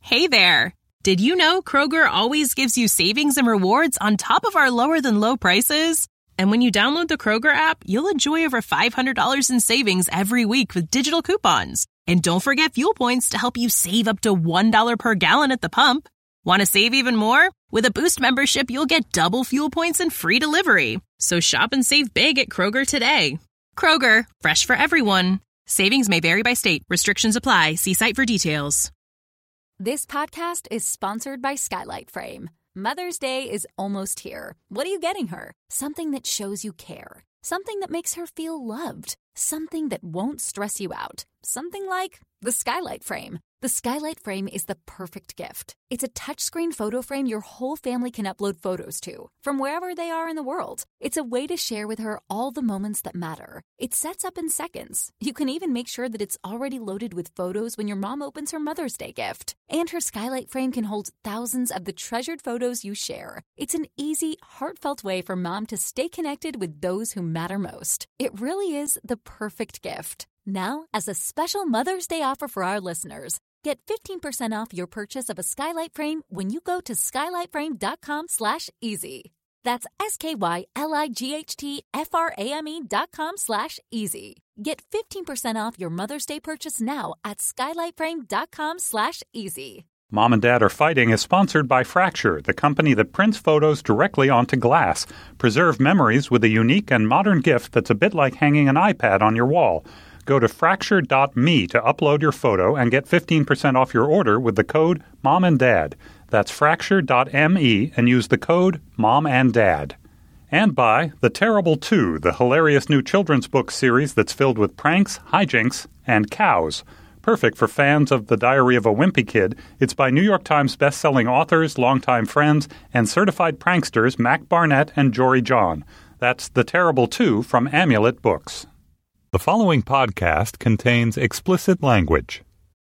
Hey there! Did you know Kroger always gives you savings and rewards on top of our lower-than-low prices? And when you download the Kroger app, you'll enjoy over $500 in savings every week with digital coupons. And don't forget fuel points to help you save up to $1 per gallon at the pump. Want to save even more? With a Boost membership, you'll get double fuel points and free delivery. So shop and save big at Kroger today. Kroger, fresh for everyone. Savings may vary by state. Restrictions apply. See site for details. This podcast is sponsored by Skylight Frame. Mother's Day is almost here. What are you getting her? Something that shows you care. Something that makes her feel loved. Something that won't stress you out. Something like the Skylight Frame. The Skylight Frame is the perfect gift. It's a touchscreen photo frame your whole family can upload photos to, from wherever they are in the world. It's a way to share with her all the moments that matter. It sets up in seconds. You can even make sure that it's already loaded with photos when your mom opens her Mother's Day gift. And her Skylight Frame can hold thousands of the treasured photos you share. It's an easy, heartfelt way for mom to stay connected with those who matter most. It really is the perfect gift. Now, as a special Mother's Day offer for our listeners, get 15% off your purchase of a Skylight Frame when you go to skylightframe.com/easy. That's SKYLIGHTFRAME.com/easy. Get 15% off your Mother's Day purchase now at skylightframe.com/easy. Mom and Dad Are Fighting is sponsored by Fracture, the company that prints photos directly onto glass. Preserve memories with a unique and modern gift that's a bit like hanging an iPad on your wall. Go to fracture.me to upload your photo and get 15% off your order with the code MOMANDDAD. That's fracture.me and use the code MOMANDDAD. And by The Terrible 2, the hilarious new children's book series that's filled with pranks, hijinks, and cows. Perfect for fans of The Diary of a Wimpy Kid, it's by New York Times best-selling authors, longtime friends, and certified pranksters Mac Barnett and Jory John. That's The Terrible 2 from Amulet Books. The following podcast contains explicit language.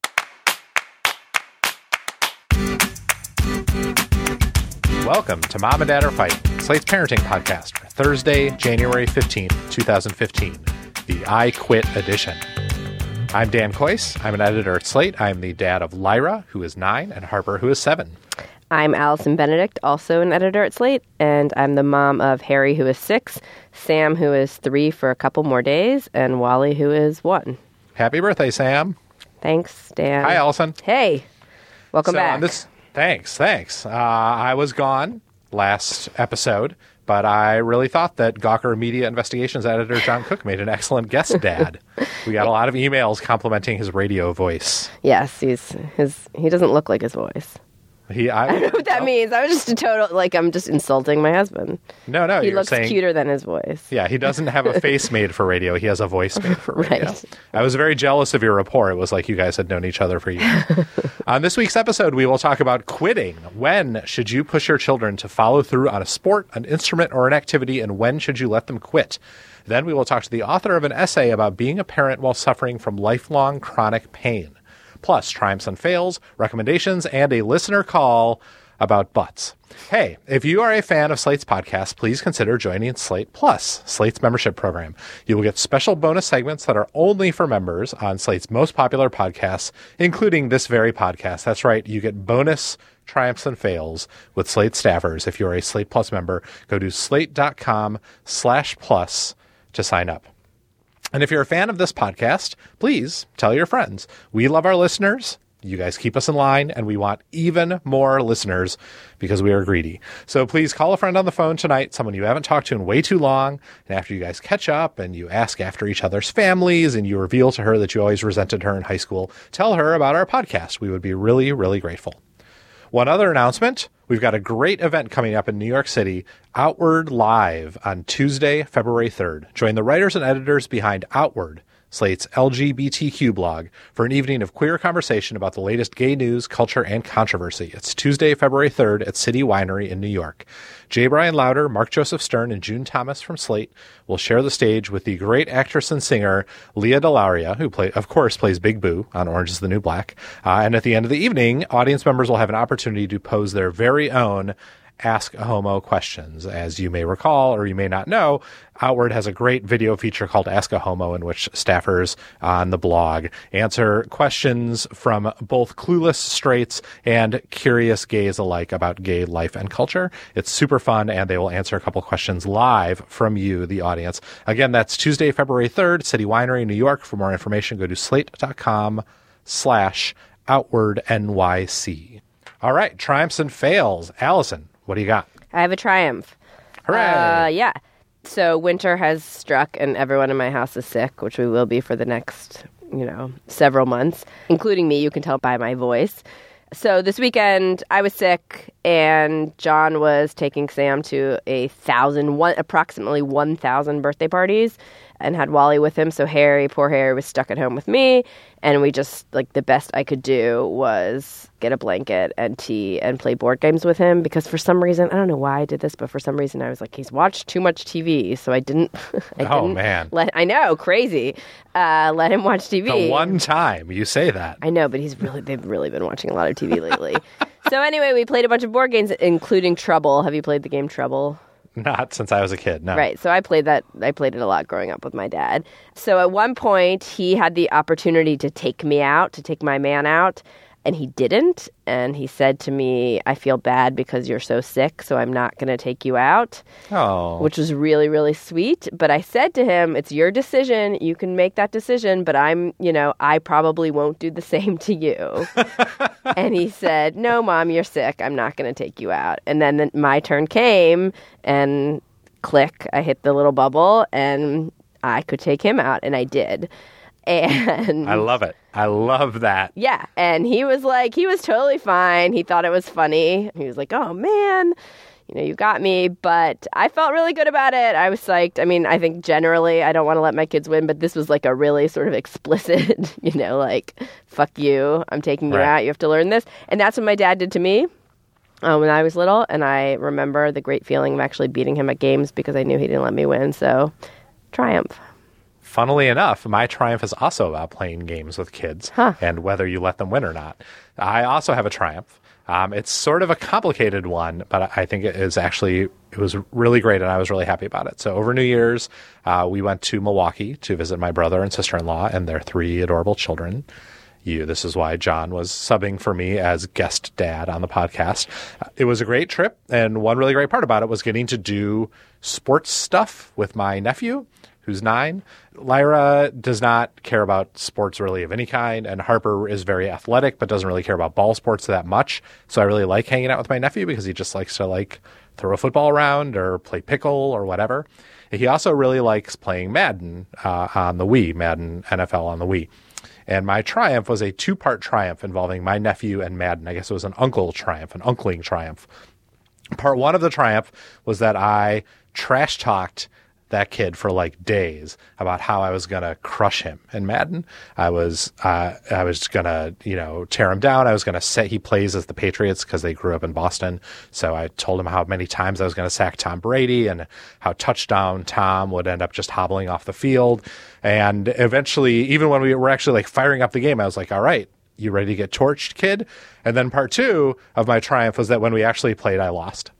Welcome to Mom and Dad Are Fighting, Slate's parenting podcast for Thursday, January 15th, 2015, the I Quit edition. I'm Dan Kois. I'm an editor at Slate. I'm the dad of Lyra, who is 9, and Harper, who is 7. I'm Allison Benedict, also an editor at Slate, and I'm the mom of Harry, who is 6, Sam, who is 3 for a couple more days, and Wally, who is 1. Happy birthday, Sam. Thanks, Dan. Hi, Allison. Hey. Welcome back. Thanks. I was gone last episode, but I really thought that Gawker Media Investigations editor John Cook made an excellent guest dad. We got a lot of emails complimenting his radio voice. Yes, he doesn't look like his voice. I don't know what that means. I was just I'm just insulting my husband. No, he looks cuter than his voice. Yeah, he doesn't have a face made for radio. He has a voice made for radio. Right. I was very jealous of your rapport. It was like you guys had known each other for years. On this week's episode, we will talk about quitting. When should you push your children to follow through on a sport, an instrument, or an activity, and when should you let them quit? Then we will talk to the author of an essay about being a parent while suffering from lifelong chronic pain. Plus, triumphs and fails, recommendations, and a listener call about butts. Hey, if you are a fan of Slate's podcast, please consider joining Slate Plus, Slate's membership program. You will get special bonus segments that are only for members on Slate's most popular podcasts, including this very podcast. That's right, you get bonus triumphs and fails with Slate staffers. If you're a Slate Plus member, go to slate.com/plus to sign up. And if you're a fan of this podcast, please tell your friends. We love our listeners. You guys keep us in line, and we want even more listeners because we are greedy. So please call a friend on the phone tonight, someone you haven't talked to in way too long. And after you guys catch up and you ask after each other's families and you reveal to her that you always resented her in high school, tell her about our podcast. We would be really, really grateful. One other announcement, we've got a great event coming up in New York City, Outward Live, on Tuesday, February 3rd. Join the writers and editors behind Outward, Slate's LGBTQ blog, for an evening of queer conversation about the latest gay news, culture, and controversy. It's Tuesday, February 3rd at City Winery in New York. J. Brian Lowder, Mark Joseph Stern, and June Thomas from Slate will share the stage with the great actress and singer Leah DeLauria, who, of course, plays Big Boo on Orange is the New Black. And at the end of the evening, audience members will have an opportunity to pose their very own Ask a Homo questions. As you may recall, or you may not know, Outward has a great video feature called Ask a Homo, in which staffers on the blog answer questions from both clueless straights and curious gays alike about gay life and culture. It's super fun, and they will answer a couple questions live from you, the audience. Again, that's Tuesday, February 3rd, City Winery, New York. For more information, go to slate.com/OutwardNYC. All right, triumphs and fails. Allison, what do you got? I have a triumph. Hooray! Yeah. So winter has struck and everyone in my house is sick, which we will be for the next, several months, including me. You can tell by my voice. So this weekend I was sick and John was taking Sam to approximately 1,000 birthday parties and had Wally with him. So poor Harry was stuck at home with me. And we just, the best I could do was get a blanket and tea and play board games with him because for some reason, I don't know why I did this, but for some reason I was like, he's watched too much TV. So I didn't. Man. I know, crazy. Let him watch TV. The one time you say that. I know, but they've really been watching a lot of TV lately. So anyway, we played a bunch of board games, including Trouble. Have you played the game Trouble? Not since I was a kid, no. Right, so I played that. I played it a lot growing up with my dad. So at one point, he had the opportunity to take me out, to take my man out, and he didn't. And he said to me, I feel bad because you're so sick, so I'm not going to take you out. Oh. Which was really, really sweet. But I said to him, it's your decision. You can make that decision, but I probably won't do the same to you. And he said, no, Mom, you're sick. I'm not going to take you out. And then my turn came and click, I hit the little bubble and I could take him out. And I did. And I love it. I love that. Yeah. And he was totally fine. He thought it was funny. He was like, oh, man, you got me. But I felt really good about it. I was psyched. I mean, I think generally I don't want to let my kids win, but this was a really sort of explicit, fuck you. I'm taking you out. You have to learn this. And that's what my dad did to me when I was little. And I remember the great feeling of actually beating him at games because I knew he didn't let me win. So triumph. Funnily enough, my triumph is also about playing games with kids and whether you let them win or not. I also have a triumph. It's sort of a complicated one, but I think it was really great and I was really happy about it. So over New Year's, we went to Milwaukee to visit my brother and sister-in-law and their 3 adorable children. This is why John was subbing for me as guest dad on the podcast. It was a great trip, and one really great part about it was getting to do sports stuff with my nephew, who's 9. Lyra does not care about sports really of any kind, and Harper is very athletic but doesn't really care about ball sports that much. So I really like hanging out with my nephew because he just likes to throw a football around or play pickle or whatever. He also really likes playing Madden on the Wii, Madden NFL on the Wii. And my triumph was a 2-part triumph involving my nephew and Madden. I guess it was an uncling triumph. Part 1 of the triumph was that I trash-talked that kid for days about how I was going to crush him in Madden. I was going to, tear him down. I was going to say he plays as the Patriots because they grew up in Boston. So I told him how many times I was going to sack Tom Brady and how touchdown Tom would end up just hobbling off the field. And eventually, even when we were actually firing up the game, I was like, all right, you ready to get torched, kid? And then part 2 of my triumph was that when we actually played, I lost.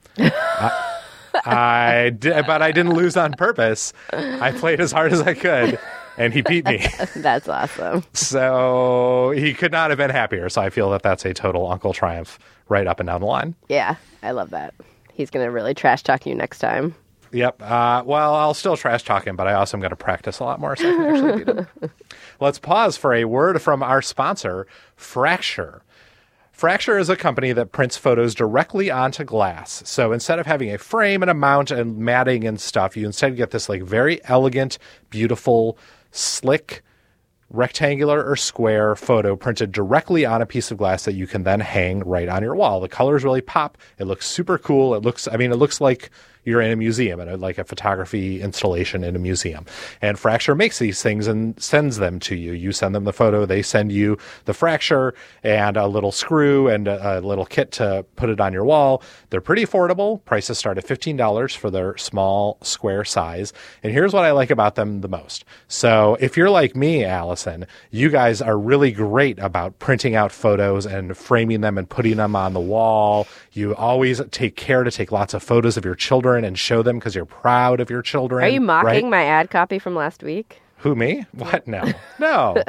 I did, but I didn't lose on purpose. I played as hard as I could, and he beat me. That's awesome. So he could not have been happier. So I feel that that's a total uncle triumph right up and down the line. Yeah, I love that. He's going to really trash talk you next time. Yep. Well, I'll still trash talk him, but I also am going to practice a lot more so I can actually beat him. Let's pause for a word from our sponsor, Fracture. Fracture is a company that prints photos directly onto glass. So instead of having a frame and a mount and matting and stuff, you instead get this very elegant, beautiful, slick, rectangular or square photo printed directly on a piece of glass that you can then hang right on your wall. The colors really pop. It looks super cool. It looks like you're in a museum and like a photography installation in a museum. And Fracture makes these things and sends them to you. You send them the photo, they send you the fracture and a little screw and a little kit to put it on your wall. They're pretty affordable. Prices start at $15 for their small square size. And here's what I like about them the most. So if you're like me, Allison, you guys are really great about printing out photos and framing them and putting them on the wall. You always take care to take lots of photos of your children and show them because you're proud of your children. Are you mocking right? my ad copy from last week? Who, me? What? No. No.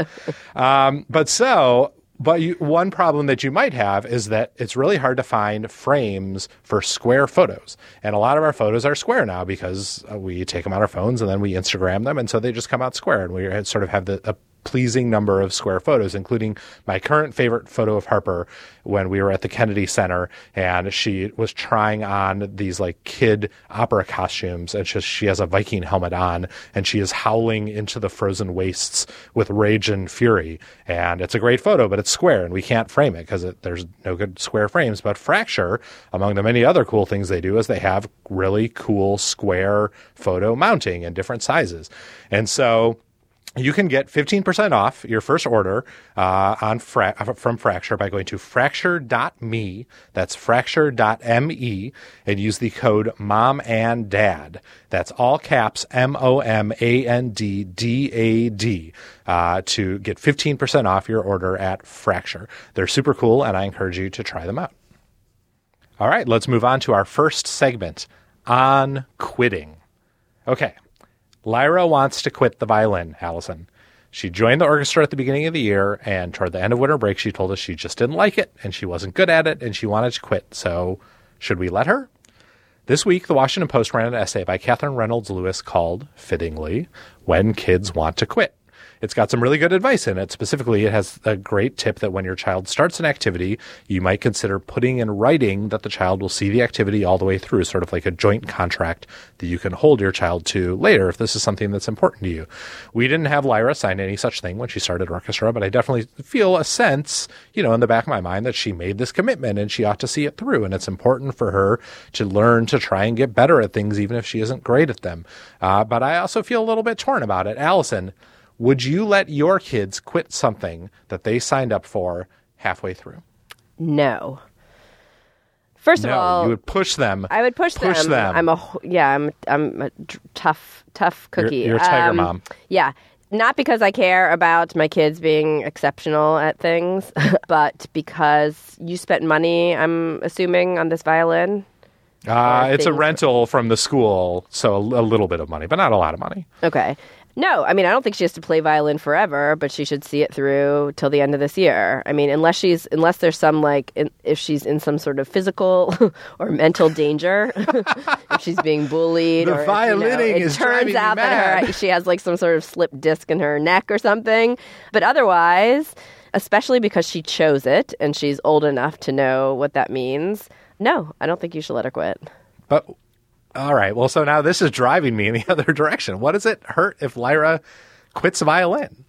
One problem that you might have is that it's really hard to find frames for square photos. And a lot of our photos are square now because we take them on our phones and then we Instagram them. And so they just come out square. And we sort of have a pleasing number of square photos, including my current favorite photo of Harper when we were at the Kennedy Center and she was trying on these like kid opera costumes and she has a Viking helmet on and she is howling into the frozen wastes with rage and fury. And it's a great photo, but it's square and we can't frame it because there's no good square frames. But Fracture, among the many other cool things they do, is they have really cool square photo mounting in different sizes. And so you can get 15% off your first order from Fracture by going to fracture.me. That's fracture.me and use the code MOMANDDAD. That's all caps MOMANDDAD to get 15% off your order at Fracture. They're super cool, and I encourage you to try them out. All right, let's move on to our first segment on quitting. Okay. Lyra wants to quit the violin, Allison. She joined the orchestra at the beginning of the year, and toward the end of winter break, she told us she just didn't like it, and she wasn't good at it, and she wanted to quit. So, should we let her? This week, the Washington Post ran an essay by Catherine Reynolds Lewis called, fittingly, When Kids Want to Quit. It's got some really good advice in it. Specifically, it has a great tip that when your child starts an activity, you might consider putting in writing that the child will see the activity all the way through, sort of like a joint contract that you can hold your child to later if this is something that's important to you. We didn't have Lyra sign any such thing when she started orchestra, but I definitely feel a sense, in the back of my mind that she made this commitment and she ought to see it through. And it's important for her to learn to try and get better at things, even if she isn't great at them. But I also feel a little bit torn about it. Allison, would you let your kids quit something that they signed up for halfway through? No. First of all, you would push them. I would push them. I'm a tough cookie. You're a tiger mom. Yeah. Not because I care about my kids being exceptional at things, but because you spent money, I'm assuming, on this violin. It's a rental from the school, so a little bit of money, but not a lot of money. Okay. No, I don't think she has to play violin forever, but she should see it through till the end of this year. Unless there's some if she's in some sort of physical or mental danger, if she's being bullied, the or violining it is turns out mad. that she has some sort of slipped disc in her neck or something. But otherwise, especially because she chose it and she's old enough to know what that means, no, I don't think you should let her quit. But all right. Well, so now this is driving me in the other direction. What does it hurt if Lyra quits violin?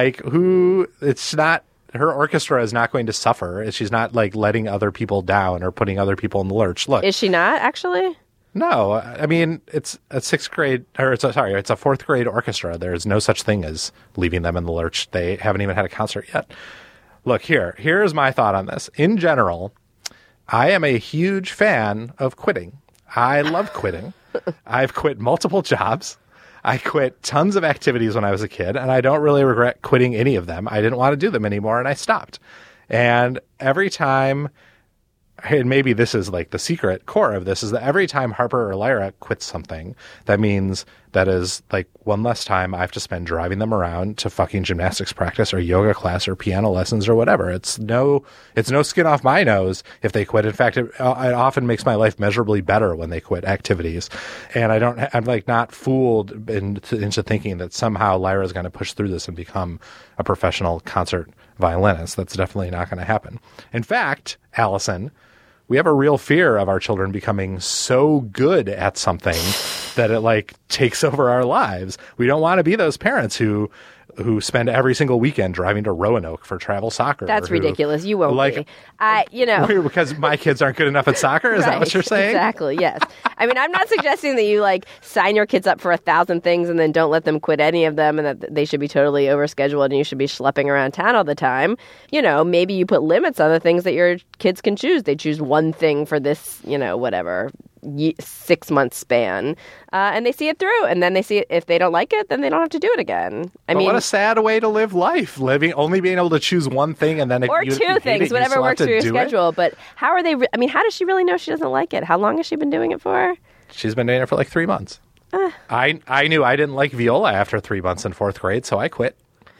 It's not, her orchestra is not going to suffer. She's not letting other people down or putting other people in the lurch. Look. Is she not actually? No. It's a it's a fourth grade orchestra. There's no such thing as leaving them in the lurch. They haven't even had a concert yet. Look, here's my thought on this. In general, I am a huge fan of quitting. I love quitting. I've quit multiple jobs. I quit tons of activities when I was a kid, and I don't really regret quitting any of them. I didn't want to do them anymore, and I stopped. And every time, and maybe this is the secret core of this, is that every time Harper or Lyra quits something, that means that is one less time I have to spend driving them around to fucking gymnastics practice or yoga class or piano lessons or whatever. It's no skin off my nose if they quit. In fact, it often makes my life measurably better when they quit activities. And I'm not fooled into thinking that somehow Lyra is going to push through this and become a professional concert violinist. That's definitely not going to happen. In fact, Allison, we have a real fear of our children becoming so good at something that it takes over our lives. We don't want to be those parents who who spend every single weekend driving to Roanoke for travel soccer. That's ridiculous. You won't be. Because my kids aren't good enough at soccer? Is that what you're saying? Exactly, yes. I mean, I'm not suggesting that you, like, sign your kids up for 1,000 things and then don't let them quit any of them and that they should be totally overscheduled and you should be schlepping around town all the time. You know, maybe you put limits on the things that your kids can choose. They choose one thing for this, whatever, 6-month span, and they see it through, and then they see it. If they don't like it, then they don't have to do it again. But what a sad way to live life, only being able to choose one thing, and then if you two things, whatever works for your schedule. But how are they? How does she really know she doesn't like it? How long has she been doing it for? She's been doing it for like 3 months. I knew I didn't like viola after 3 months in 4th grade, so I quit.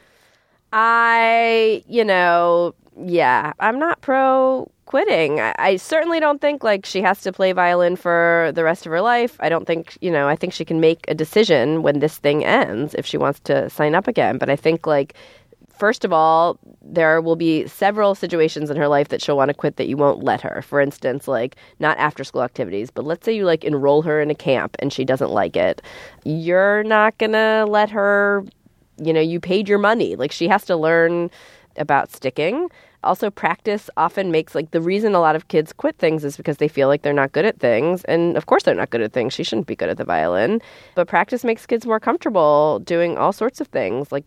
I'm not pro quitting. I certainly don't think like she has to play violin for the rest of her life. I don't think, I think she can make a decision when this thing ends if she wants to sign up again. But I think like, first of all, there will be several situations in her life that she'll want to quit that you won't let her. For instance, like not after school activities, but let's say you like enroll her in a camp and she doesn't like it. You're not going to let her, you paid your money. Like she has to learn about sticking. Also, practice often makes, like, the reason a lot of kids quit things is because they feel like they're not good at things. And, of course, they're not good at things. She shouldn't be good at the violin. But practice makes kids more comfortable doing all sorts of things. Like,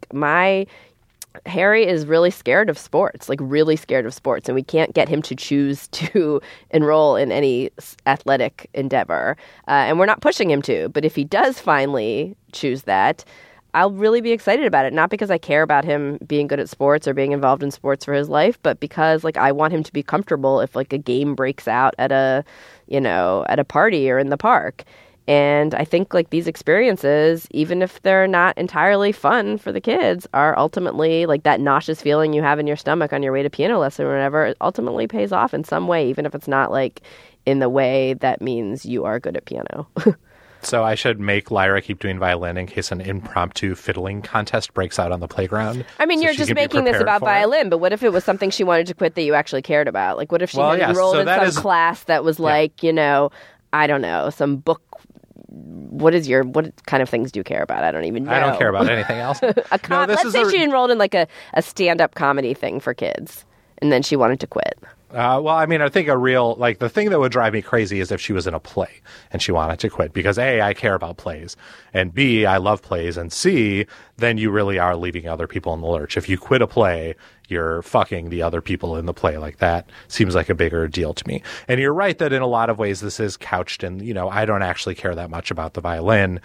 Harry is really scared of sports, like, really scared of sports. And we can't get him to choose to enroll in any athletic endeavor. And we're not pushing him to. But if he does finally choose that, I'll really be excited about it, not because I care about him being good at sports or being involved in sports for his life, but because like I want him to be comfortable if like a game breaks out at a party or in the park. And I think like these experiences, even if they're not entirely fun for the kids, are ultimately like that nauseous feeling you have in your stomach on your way to piano lesson or whatever, it ultimately pays off in some way, even if it's not like in the way that means you are good at piano. So I should make Lyra keep doing violin in case an impromptu fiddling contest breaks out on the playground? I mean, you're just making this about violin, but what if it was something she wanted to quit that you actually cared about? Like, what if she enrolled in some class that was like, I don't know, some book. What kind of things do you care about? I don't even know. I don't care about anything else. Let's say she enrolled in like a stand-up comedy thing for kids, and then she wanted to quit. I think the thing that would drive me crazy is if she was in a play and she wanted to quit because A, I care about plays, and B, I love plays, and C, then you really are leaving other people in the lurch. If you quit a play, you're fucking the other people in the play. Like that seems like a bigger deal to me. And you're right that in a lot of ways this is couched in, I don't actually care that much about the violin.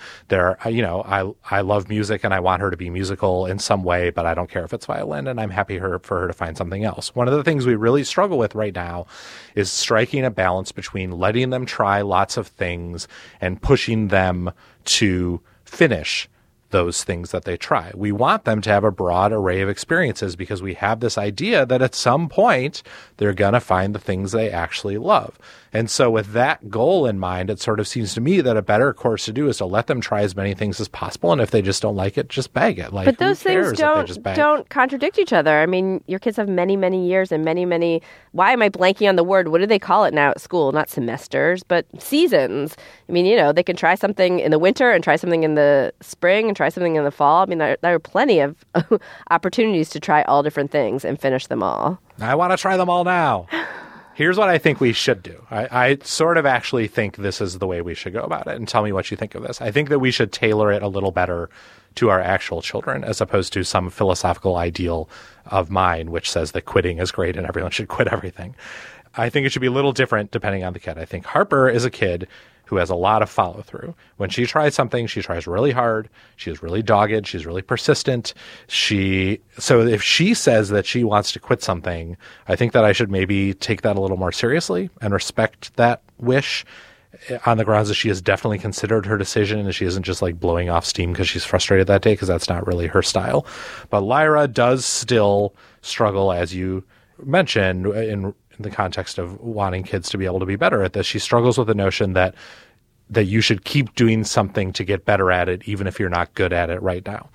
I love music and I want her to be musical in some way, but I don't care if it's violin, and I'm happy for her to find something else. One of the things we really struggle with right now is striking a balance between letting them try lots of things and pushing them to finish those things that they try. We want them to have a broad array of experiences because we have this idea that at some point they're going to find the things they actually love. And so with that goal in mind, it sort of seems to me that a better course to do is to let them try as many things as possible. And if they just don't like it, just bag it. Like, but those things don't contradict each other. I mean, your kids have many, many years and many, many, why am I blanking on the word? What do they call it now at school? Not semesters, but seasons. I mean, they can try something in the winter and try something in the spring and try something in the fall. I mean, there are plenty of opportunities to try all different things and finish them all. I want to try them all now. Here's what I think we should do. I sort of actually think this is the way we should go about it, and tell me what you think of this. I think that we should tailor it a little better to our actual children as opposed to some philosophical ideal of mine which says that quitting is great and everyone should quit everything. I think it should be a little different depending on the kid. I think Harper is a kid who has a lot of follow-through. When she tries something, she tries really hard. She is really dogged. She's really persistent. So if she says that she wants to quit something, I think that I should maybe take that a little more seriously and respect that wish on the grounds that she has definitely considered her decision and she isn't just like blowing off steam because she's frustrated that day, because that's not really her style. But Lyra does still struggle, as you mentioned, in the context of wanting kids to be able to be better at this. She struggles with the notion that you should keep doing something to get better at it, even if you're not good at it right now.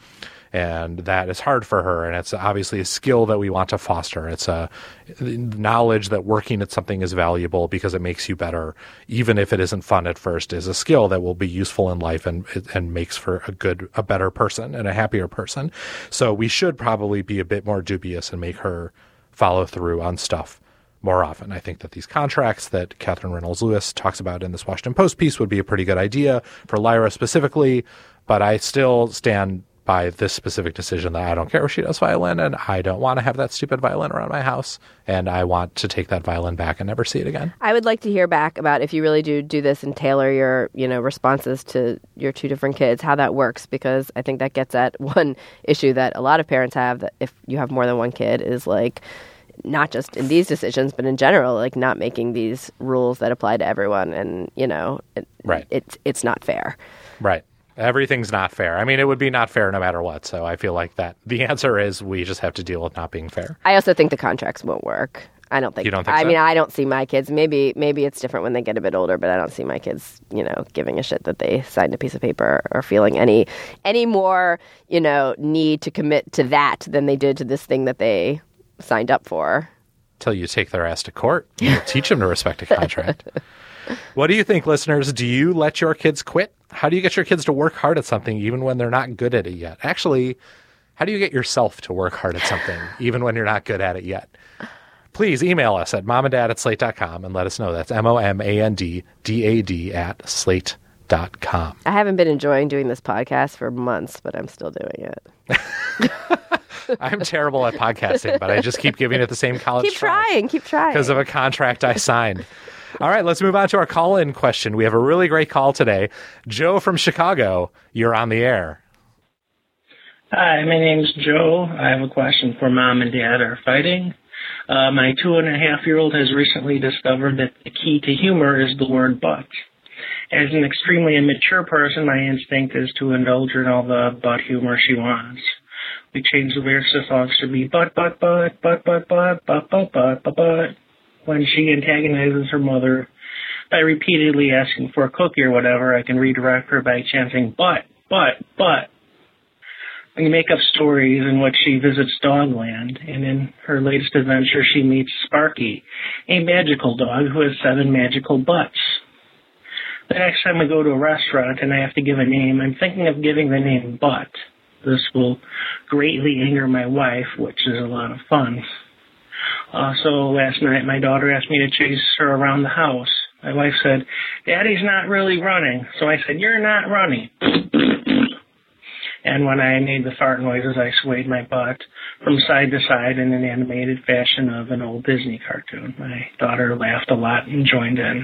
and that is hard for her. And it's obviously a skill that we want to foster. It's a knowledge that working at something is valuable because it makes you better, even if it isn't fun at first, is a skill that will be useful in life and makes for a better person and a happier person. So we should probably be a bit more dubious and make her follow through on stuff more often. I think that these contracts that Catherine Reynolds Lewis talks about in this Washington Post piece would be a pretty good idea for Lyra specifically, but I still stand by this specific decision that I don't care if she does violin, and I don't want to have that stupid violin around my house, and I want to take that violin back and never see it again. I would like to hear back about if you really do this and tailor your, responses to your two different kids, how that works, because I think that gets at one issue that a lot of parents have, that if you have more than one kid, is like, not just in these decisions, but in general, like not making these rules that apply to everyone. And, it's not fair. Right. Everything's not fair. I mean, it would be not fair no matter what. So I feel like that the answer is we just have to deal with not being fair. I also think the contracts won't work. I don't think. You don't think so? I mean, I don't see my kids. Maybe it's different when they get a bit older, but I don't see my kids, giving a shit that they signed a piece of paper or feeling any more, need to commit to that than they did to this thing that they signed up for. Till you take their ass to court. You teach them to respect a contract. What do you think, listeners? Do you let your kids quit? How do you get your kids to work hard at something even when they're not good at it yet? Actually, how do you get yourself to work hard at something even when you're not good at it yet? Please email us at momanddad@slate.com and let us know. That's momanddad@slate.com. I haven't been enjoying doing this podcast for months, but I'm still doing it. I'm terrible at podcasting, but I just keep giving it the same college try. Keep trying. Because of a contract I signed. All right, let's move on to our call-in question. We have a really great call today. Joe from Chicago, you're on the air. Hi, my name's Joe. I have a question for Mom and Dad are fighting. My 2.5-year-old has recently discovered that the key to humor is the word butt. As an extremely immature person, my instinct is to indulge her in all the butt humor she wants. We change the lyrics to songs to be butt, butt, butt, butt, butt, butt, butt, butt, butt, butt, butt. When she antagonizes her mother by repeatedly asking for a cookie or whatever, I can redirect her by chanting butt, butt, butt. We make up stories in which she visits Dogland, and in her latest adventure she meets Sparky, a magical dog who has 7 magical butts. The next time we go to a restaurant and I have to give a name, I'm thinking of giving the name Butt. This will greatly anger my wife, which is a lot of fun. So last night my daughter asked me to chase her around the house. My wife said, "Daddy's not really running." So I said, "You're not running." And when I made the fart noises, I swayed my butt from side to side in an animated fashion of an old Disney cartoon. My daughter laughed a lot and joined in.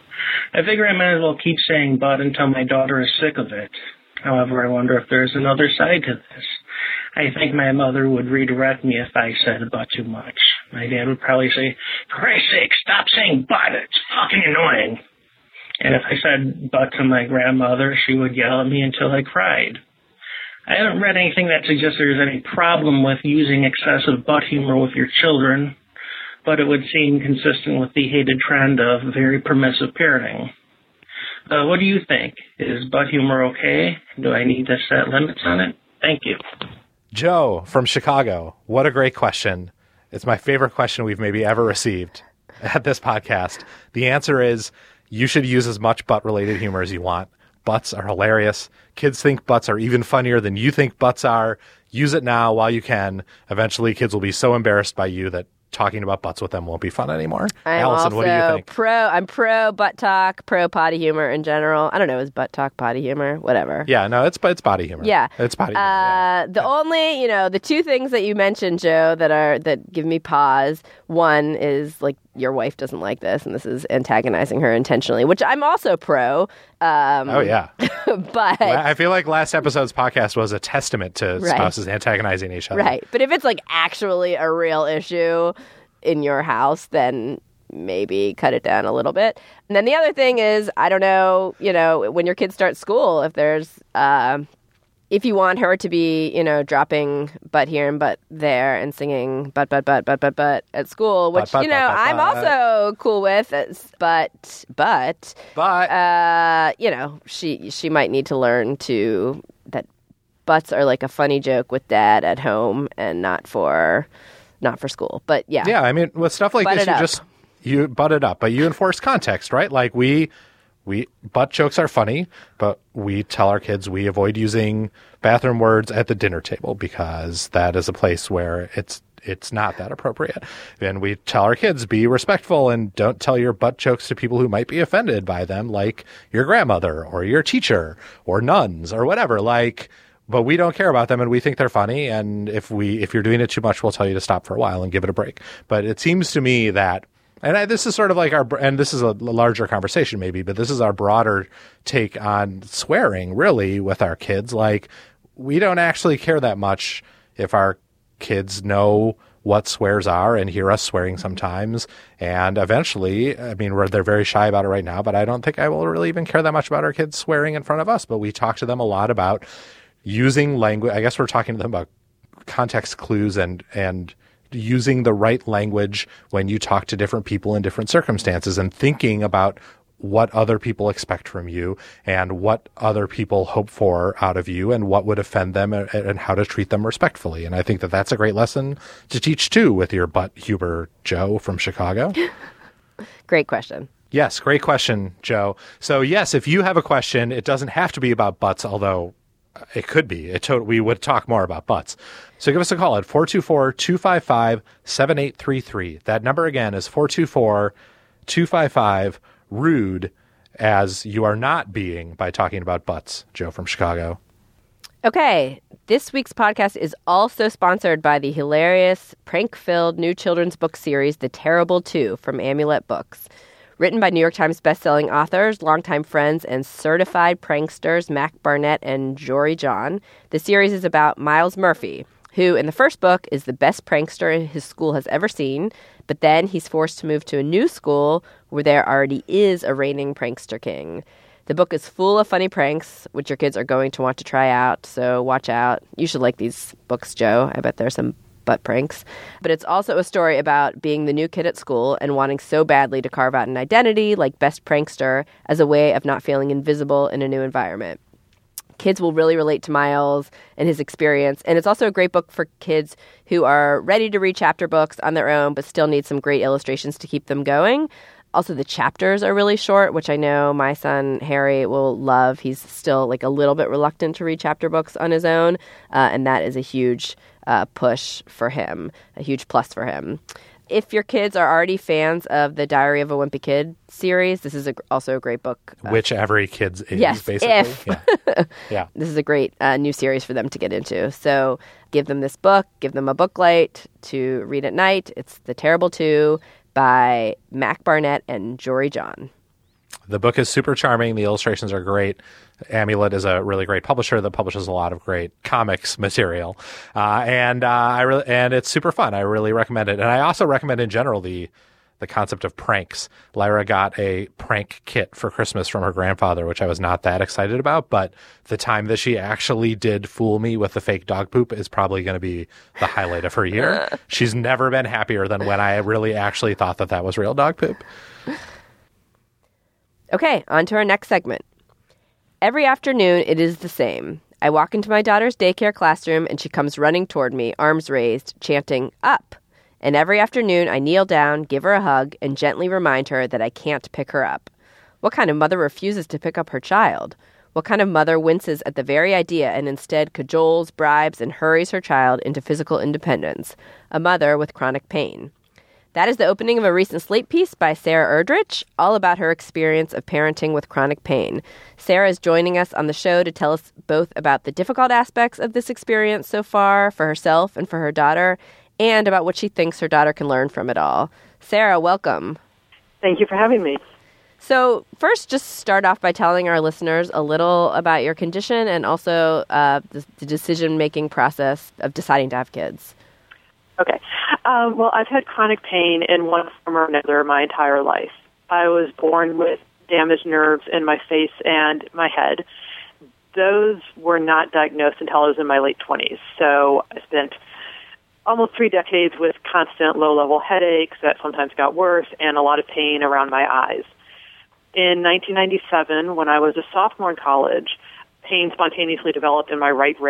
I figure I might as well keep saying butt until my daughter is sick of it. However, I wonder if there's another side to this. I think my mother would redirect me if I said butt too much. My dad would probably say, "For Christ's sake, stop saying butt, it's fucking annoying." And if I said butt to my grandmother, she would yell at me until I cried. I haven't read anything that suggests there's any problem with using excessive butt humor with your children, but it would seem consistent with the hated trend of very permissive parenting. What do you think? Is butt humor okay? Do I need to set limits on it? Thank you. Joe from Chicago, what a great question. It's my favorite question we've maybe ever received at this podcast. The answer is you should use as much butt-related humor as you want. Butts are hilarious. Kids think butts are even funnier than you think butts are. Use it now while you can. Eventually, kids will be so embarrassed by you that talking about butts with them won't be fun anymore. Allison, what do you think? I'm pro butt talk, pro potty humor in general. I don't know, is butt talk potty humor? Whatever. Yeah, no, it's potty humor. Yeah. It's potty humor. Yeah. Only, the two things that you mentioned, Joe, that give me pause. One is like your wife doesn't like this, and this is antagonizing her intentionally, which I'm also pro. Oh, yeah. But I feel like last episode's podcast was a testament to spouses antagonizing each other. Right. But if it's like actually a real issue in your house, then maybe cut it down a little bit. And then the other thing is, I don't know, when your kids start school, if there's if you want her to be, dropping butt here and butt there and singing butt at school, which, I'm also cool with, but she might need to learn that butts are like a funny joke with dad at home and not for school. But yeah. Yeah, I mean, with stuff like this, you butt it up, but you enforce context, right? Like we butt jokes are funny, but we tell our kids we avoid using bathroom words at the dinner table because that is a place where it's not that appropriate. And we tell our kids, be respectful and don't tell your butt jokes to people who might be offended by them, like your grandmother or your teacher or nuns or whatever. But we don't care about them and we think they're funny. And if you're doing it too much, we'll tell you to stop for a while and give it a break. But it seems to me that, this is sort of like and this is a larger conversation maybe, but this is our broader take on swearing really with our kids. Like, we don't actually care that much if our kids know what swears are and hear us swearing sometimes. And eventually, I mean, they're very shy about it right now, but I don't think I will really even care that much about our kids swearing in front of us. But we talk to them a lot about using language. I guess we're talking to them about context clues and using the right language when you talk to different people in different circumstances and thinking about what other people expect from you and what other people hope for out of you and what would offend them and how to treat them respectfully. And I think that that's a great lesson to teach too with your butt Huber, Joe from Chicago. Great question. Yes, great question, Joe. So yes, if you have a question, it doesn't have to be about butts, although it could be. We would talk more about butts. So give us a call at 424-255-7833. That number again is 424-255-RUDE, as you are not being by talking about butts, Joe from Chicago. Okay, this week's podcast is also sponsored by the hilarious, prank-filled new children's book series, The Terrible Two, from Amulet Books. Written by New York Times bestselling authors, longtime friends, and certified pranksters Mac Barnett and Jory John, the series is about Miles Murphy, who in the first book is the best prankster his school has ever seen, but then he's forced to move to a new school where there already is a reigning prankster king. The book is full of funny pranks, which your kids are going to want to try out, so watch out. You should like these books, Joe. I bet there's some butt pranks. But it's also a story about being the new kid at school and wanting so badly to carve out an identity like best prankster as a way of not feeling invisible in a new environment. Kids will really relate to Miles and his experience, and it's also a great book for kids who are ready to read chapter books on their own but still need some great illustrations to keep them going. Also, the chapters are really short, which I know my son Harry will love. He's still like a little bit reluctant to read chapter books on his own, and that is a huge push for him, a huge plus for him. If your kids are already fans of the Diary of a Wimpy Kid series, this is also a great book. Which every kid's is, yes, basically. If. Yeah. Yeah. This is a great new series for them to get into. So give them this book, give them a book light to read at night. It's The Terrible Two by Mac Barnett and Jory John. The book is super charming. The illustrations are great. Amulet is a really great publisher that publishes a lot of great comics material, and it's super fun. I really recommend it, and I also recommend in general the concept of pranks. Lyra got a prank kit for Christmas from her grandfather, which I was not that excited about, but the time that she actually did fool me with the fake dog poop is probably going to be the highlight of her year. She's never been happier than when I really actually thought that was real dog poop. Okay, on to our next segment. Every afternoon, it is the same. I walk into my daughter's daycare classroom, and she comes running toward me, arms raised, chanting, "Up!" And every afternoon, I kneel down, give her a hug, and gently remind her that I can't pick her up. What kind of mother refuses to pick up her child? What kind of mother winces at the very idea and instead cajoles, bribes, and hurries her child into physical independence? A mother with chronic pain. That is the opening of a recent Slate piece by Sarah Erdrich, all about her experience of parenting with chronic pain. Sarah is joining us on the show to tell us both about the difficult aspects of this experience so far for herself and for her daughter, and about what she thinks her daughter can learn from it all. Sarah, welcome. Thank you for having me. So first, just start off by telling our listeners a little about your condition and also the decision-making process of deciding to have kids. Okay. Well, I've had chronic pain in one form or another my entire life. I was born with damaged nerves in my face and my head. Those were not diagnosed until I was in my late 20s. So I spent almost 3 decades with constant low-level headaches that sometimes got worse and a lot of pain around my eyes. In 1997, when I was a sophomore in college, pain spontaneously developed in my right wrist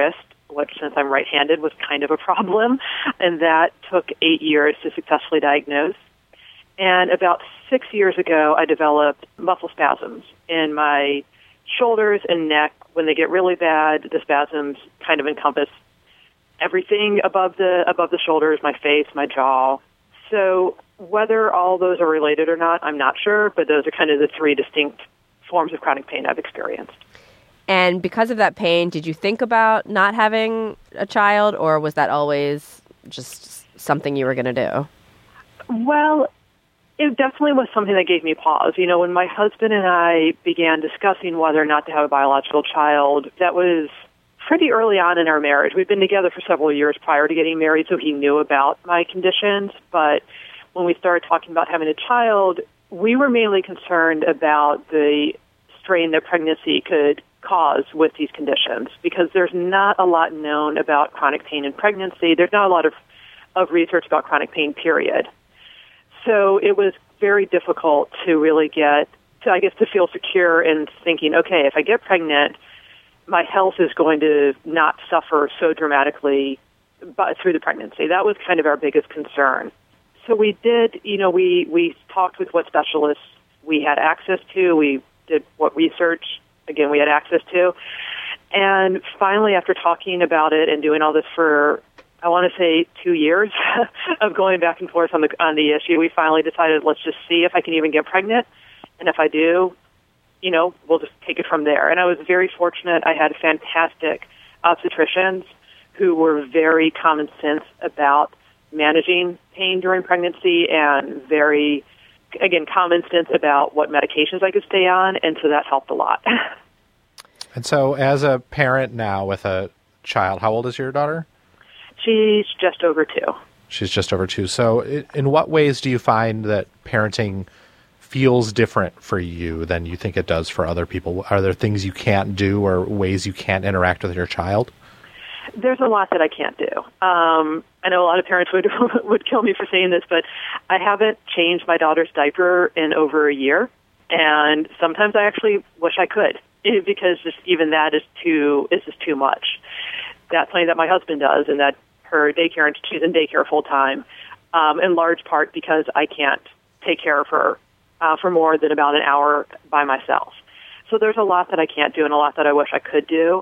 which since I'm right-handed was kind of a problem, and that took 8 years to successfully diagnose. And about 6 years ago, I developed muscle spasms in my shoulders and neck. When they get really bad, the spasms kind of encompass everything above the shoulders, my face, my jaw. So whether all those are related or not, I'm not sure, but those are kind of the three distinct forms of chronic pain I've experienced. And because of that pain, did you think about not having a child, or was that always just something you were going to do? Well, it definitely was something that gave me pause. You know, when my husband and I began discussing whether or not to have a biological child, that was pretty early on in our marriage. We'd been together for several years prior to getting married, so he knew about my conditions. But when we started talking about having a child, we were mainly concerned about the strain that pregnancy could cause with these conditions, because there's not a lot known about chronic pain in pregnancy. There's not a lot of research about chronic pain, period. So it was very difficult to really to feel secure in thinking, okay, if I get pregnant, my health is going to not suffer so dramatically through the pregnancy. That was kind of our biggest concern. So we did, we talked with what specialists we had access to. We did what research, again, we had access to. And finally, after talking about it and doing all this for, I want to say 2 years of going back and forth on the issue, we finally decided, let's just see if I can even get pregnant. And if I do, we'll just take it from there. And I was very fortunate. I had fantastic obstetricians who were very common sense about managing pain during pregnancy and very, again, common sense about what medications I could stay on. And so that helped a lot. And so as a parent now with a child, how old is your daughter? She's just over 2. She's just over 2. So in what ways do you find that parenting feels different for you than you think it does for other people? Are there things you can't do or ways you can't interact with your child? There's a lot that I can't do. I know a lot of parents would kill me for saying this, but I haven't changed my daughter's diaper in over a year, and sometimes I actually wish I could, because just even that is just too much. That's something that my husband does, and that her daycare, and she's in daycare full time, in large part because I can't take care of her for more than about an hour by myself. So there's a lot that I can't do and a lot that I wish I could do.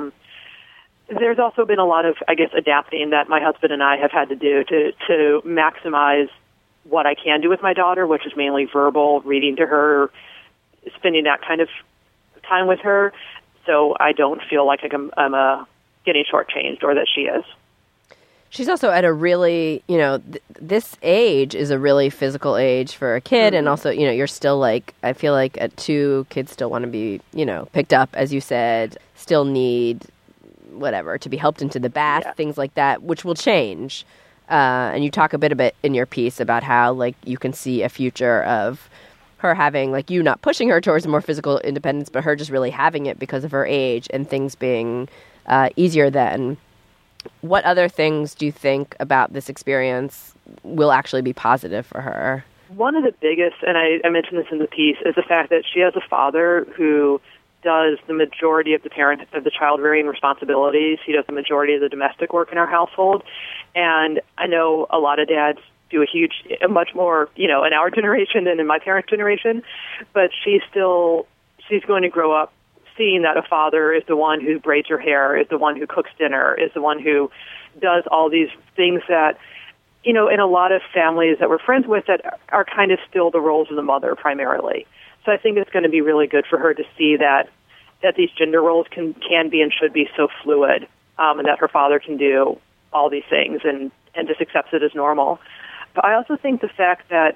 There's also been a lot of, adapting that my husband and I have had to do to maximize what I can do with my daughter, which is mainly verbal, reading to her, spending that kind of time with her, so I don't feel like I'm getting shortchanged or that she is. She's also at a really, this age is a really physical age for a kid. Mm-hmm. And also, you're still I feel like at 2, kids still want to be, picked up, as you said, still need whatever, to be helped into the bath, things like that, which will change. And you talk a bit in your piece about how, you can see a future of her having, you not pushing her towards more physical independence, but her just really having it because of her age and things being easier then. What other things do you think about this experience will actually be positive for her? One of the biggest, and I mentioned this in the piece, is the fact that she has a father who does the majority of the child-rearing responsibilities. He does the majority of the domestic work in our household. And I know a lot of dads do much more, in our generation than in my parents' generation, but she's going to grow up seeing that a father is the one who braids her hair, is the one who cooks dinner, is the one who does all these things that, in a lot of families that we're friends with that are kind of still the roles of the mother primarily. So I think it's going to be really good for her to see that these gender roles can be and should be so fluid, and that her father can do all these things and just accepts it as normal. But I also think the fact that,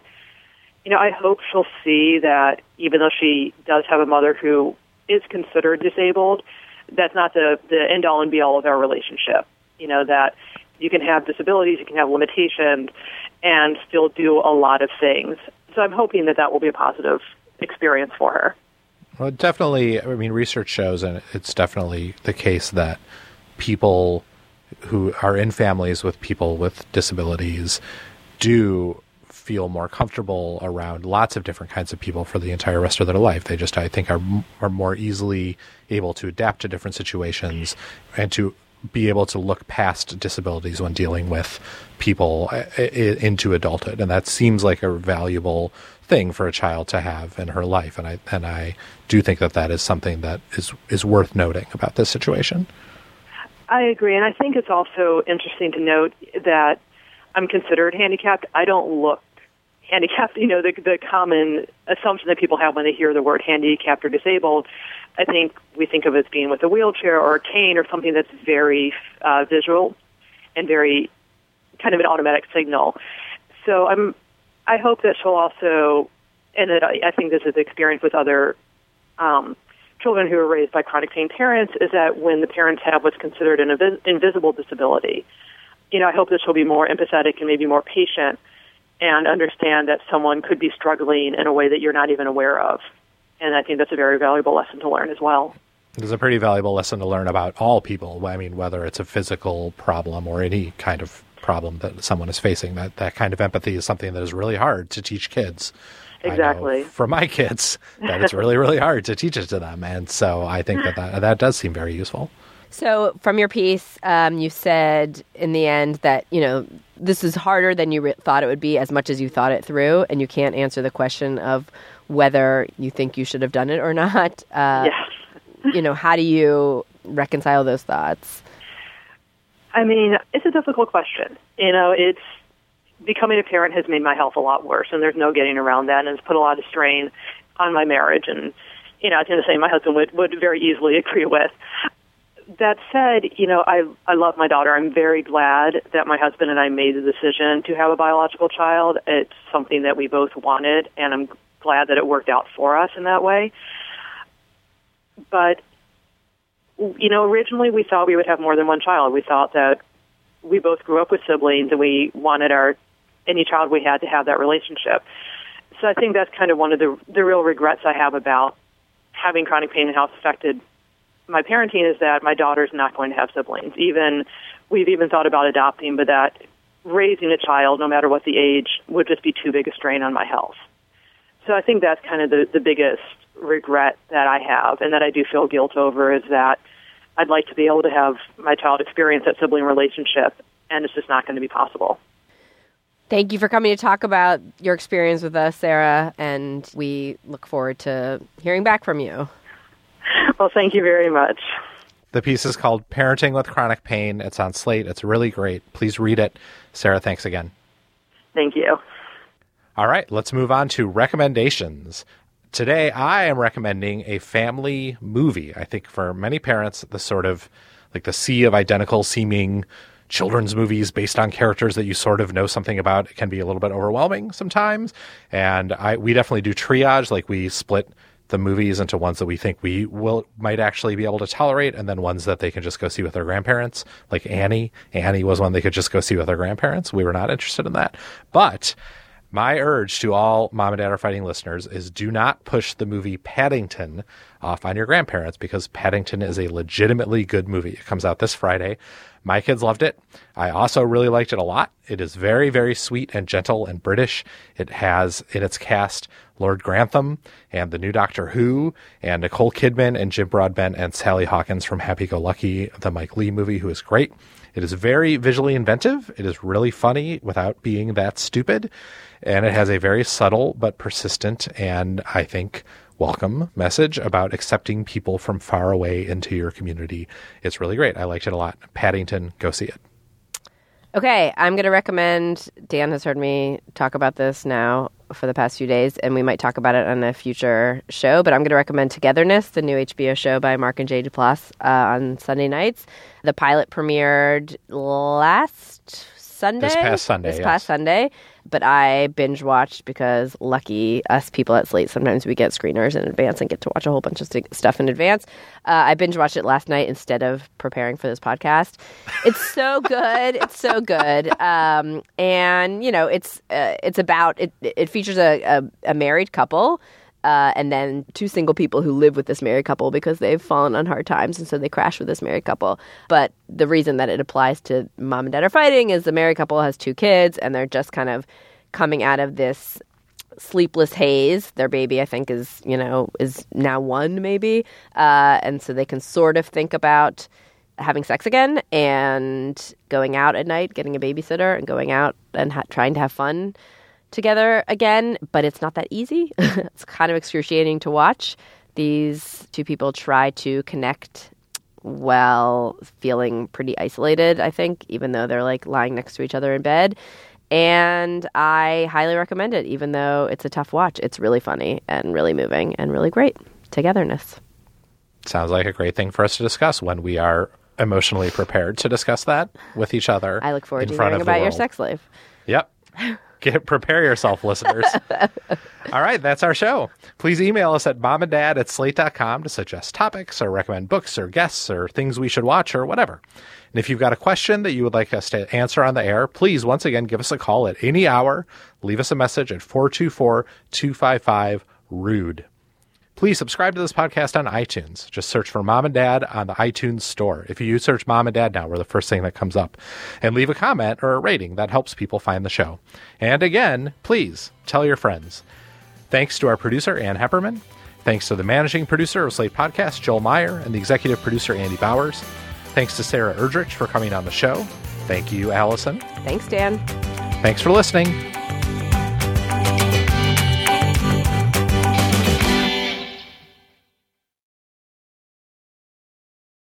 I hope she'll see that even though she does have a mother who is considered disabled, that's not the end-all and be-all of our relationship. That you can have disabilities, you can have limitations, and still do a lot of things. So I'm hoping that will be a positive experience for her. Well, definitely, research shows, and it's definitely the case that people who are in families with people with disabilities do feel more comfortable around lots of different kinds of people for the entire rest of their life. They just, I think, are more easily able to adapt to different situations and to be able to look past disabilities when dealing with people into adulthood. And that seems like a valuable thing for a child to have in her life. And I do think that is something that is worth noting about this situation. I agree. And I think it's also interesting to note that I'm considered handicapped. I don't look handicapped. You know, the common assumption that people have when they hear the word handicapped or disabled, I think we think of it as being with a wheelchair or a cane or something that's very visual and very kind of an automatic signal. So I hope that she'll also, and that I think this is the experience with other children who are raised by chronic pain parents, is that when the parents have what's considered an invisible disability, you know, I hope that she'll be more empathetic and maybe more patient and understand that someone could be struggling in a way that you're not even aware of. And I think that's a very valuable lesson to learn as well. It's a pretty valuable lesson to learn about all people. I mean, whether it's a physical problem or any kind of problem that someone is facing, that kind of empathy is something that is really hard to teach kids. Exactly. I know for my kids, that it's really, really hard to teach it to them. And so I think that does seem very useful. So from your piece, you said in the end that, you know, this is harder than you thought it would be as much as you thought it through, and you can't answer the question of whether you think you should have done it or not. Yes. You know, how do you reconcile those thoughts? I mean, it's a difficult question. You know, it's becoming a parent has made my health a lot worse, and there's no getting around that, and it's put a lot of strain on my marriage. And, you know, I tend to say my husband would very easily agree with. That said, you know, I love my daughter. I'm very glad that my husband and I made the decision to have a biological child. It's something that we both wanted, and I'm glad that it worked out for us in that way. But, you know, originally we thought we would have more than one child. We thought that we both grew up with siblings, and we wanted any child we had to have that relationship. So I think that's kind of one of the real regrets I have about having chronic pain and how it's affected my parenting, is that my daughter's not going to have siblings. We've even thought about adopting, but that raising a child, no matter what the age, would just be too big a strain on my health. So I think that's kind of the biggest regret that I have, and that I do feel guilt over, is that I'd like to be able to have my child experience that sibling relationship, and it's just not going to be possible. Thank you for coming to talk about your experience with us, Sarah, and we look forward to hearing back from you. Well, thank you very much. The piece is called Parenting with Chronic Pain. It's on Slate. It's really great. Please read it. Sarah, thanks again. Thank you. All right, let's move on to recommendations. Today, I am recommending a family movie. I think for many parents, the sort of like the sea of identical seeming children's movies based on characters that you sort of know something about, it can be a little bit overwhelming sometimes. And we definitely do triage, like we split the movies into ones that we think we might actually be able to tolerate, and then ones that they can just go see with their grandparents. Like Annie. Annie was one they could just go see with their grandparents. We were not interested in that. But my urge to all Mom and Dad Are Fighting listeners is do not push the movie Paddington off on your grandparents, because Paddington is a legitimately good movie. It comes out this Friday. My kids loved it. I also really liked it a lot. It is very, very sweet and gentle and British. It has in its cast Lord Grantham and the new Doctor Who and Nicole Kidman and Jim Broadbent and Sally Hawkins from Happy Go Lucky, the Mike Leigh movie, who is great. It is very visually inventive. It is really funny without being that stupid. And it has a very subtle but persistent and, I think, welcome message about accepting people from far away into your community. It's really great. I liked it a lot. Paddington, go see it. Okay, I'm going to recommend, Dan has heard me talk about this now for the past few days, and we might talk about it on a future show, but I'm going to recommend Togetherness, the new HBO show by Mark and Jay Duplass on Sunday nights. The pilot premiered last Sunday? This past Sunday, This past Sunday. But I binge watched because lucky us people at Slate, sometimes we get screeners in advance and get to watch a whole bunch of stuff in advance. I binge watched it last night instead of preparing for this podcast. It's so good. It's so good. And, you know, it's about, it features a married couple and then two single people who live with this married couple because they've fallen on hard times, and so they crash with this married couple. But the reason that it applies to Mom and Dad Are Fighting is the married couple has two kids, and they're just kind of coming out of this sleepless haze. Their baby, I think, is now one, maybe. And so they can sort of think about having sex again and going out at night, getting a babysitter and going out and trying to have fun together again. But it's not that easy. It's kind of excruciating to watch. These two people try to connect while feeling pretty isolated, I think, even though they're like lying next to each other in bed. And I highly recommend it, even though it's a tough watch. It's really funny and really moving and really great. Togetherness. Sounds like a great thing for us to discuss when we are emotionally prepared to discuss that with each other. I look forward to hearing about your sex life. Yep. Prepare yourself, listeners. All right, that's our show. Please email us at momanddad@slate.com to suggest topics or recommend books or guests or things we should watch or whatever. And if you've got a question that you would like us to answer on the air, please, once again, give us a call at any hour. Leave us a message at 424-255-RUDE. Please subscribe to this podcast on iTunes. Just search for Mom and Dad on the iTunes store. If you search Mom and Dad now, we're the first thing that comes up. And leave a comment or a rating. That helps people find the show. And again, please tell your friends. Thanks to our producer, Ann Hepperman. Thanks to the managing producer of Slate Podcast, Joel Meyer, and the executive producer, Andy Bowers. Thanks to Sarah Erdrich for coming on the show. Thank you, Allison. Thanks, Dan. Thanks for listening.